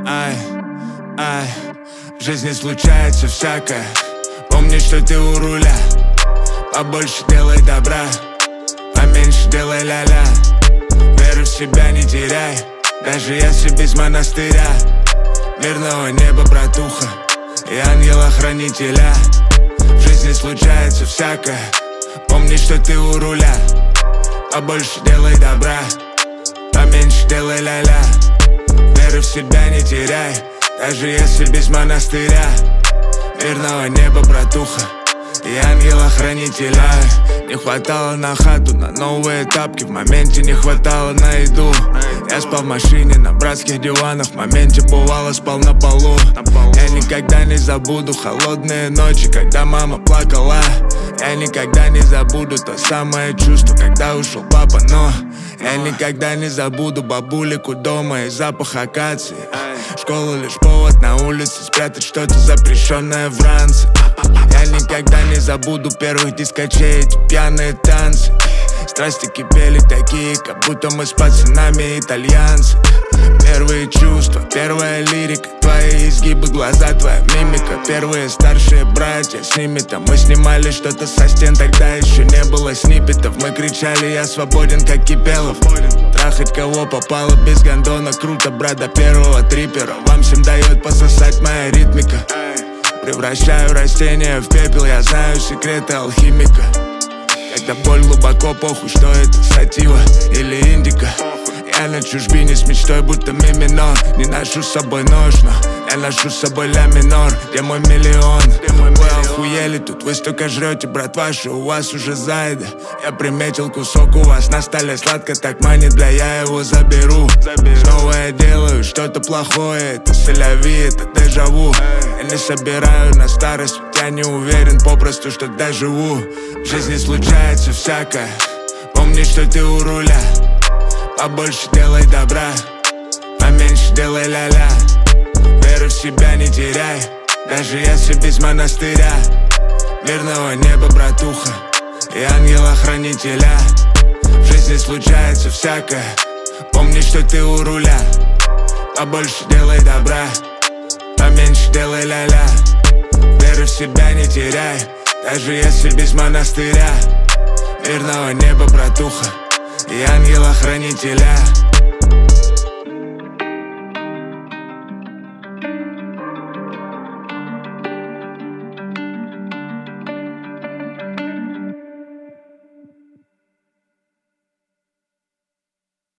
Ай, ай, в жизни случается всякое. Помни, что ты у руля. Побольше делай добра, поменьше делай ля-ля. Веру в себя не теряй, даже если без монастыря. Мирного неба, братуха, и ангела-хранителя. В жизни случается всякое. Помни, что ты у руля. Побольше делай добра, поменьше делай ля-ля. Веру в себя не теряй, даже если без монастыря. Мирного неба, братуха, и ангела-хранителя. Не хватало на хату, на новые тапки. В моменте не хватало на еду. Я спал в машине, на братских диванах. В моменте бывало спал на полу. Я никогда не забуду холодные ночи, когда мама плакала. Я никогда не забуду то самое чувство, когда ушел папа. Но я никогда не забуду бабулику дома и запах акации. Школа лишь повод на улице спрятать что-то запрещенное в ранце. Я никогда не забуду первых дискочей, эти пьяные танцы. Страсти кипели такие, как будто мы с пацанами итальянцы. Первые чувства, первая лирика, твои изгибы, глаза, твоя мимика. Первые старшие братья, с ними-то мы снимали что-то со стен. Тогда еще не было сниппетов, мы кричали: я свободен, как Кипелов. Трахать кого попало без гондона, круто, брат, до первого трипера. Вам всем дает пососать моя ритмика. Превращаю растения в пепел, я знаю секреты алхимика. Когда боль глубоко, похуй, что это, сатива или индика. Я на чужбине с мечтой, будто ми минор. Не ношу с собой нож, но я ношу с собой ля минор. Где мой миллион? Вы охуели, тут вы столько жрете, брат, ваши, у вас уже зайда. Я приметил кусок у вас на столе, сладко так манит, бля, я его заберу. Снова я делаю что-то плохое, это селяви, это дежаву. Я не собираю на старость, я не уверен попросту, что доживу. В жизни случается всякое, помни, что ты у руля. Побольше делай добра, поменьше делай ля-ля. Веру в себя не теряй, даже если без монастыря. Мирного неба, братуха, и ангела-хранителя. В жизни случается всякое, помни, что ты у руля. Побольше делай добра, поменьше делай ля-ля. Веру в себя не теряй, даже если без монастыря. Мирного неба, братуха, и ангела-хранителя.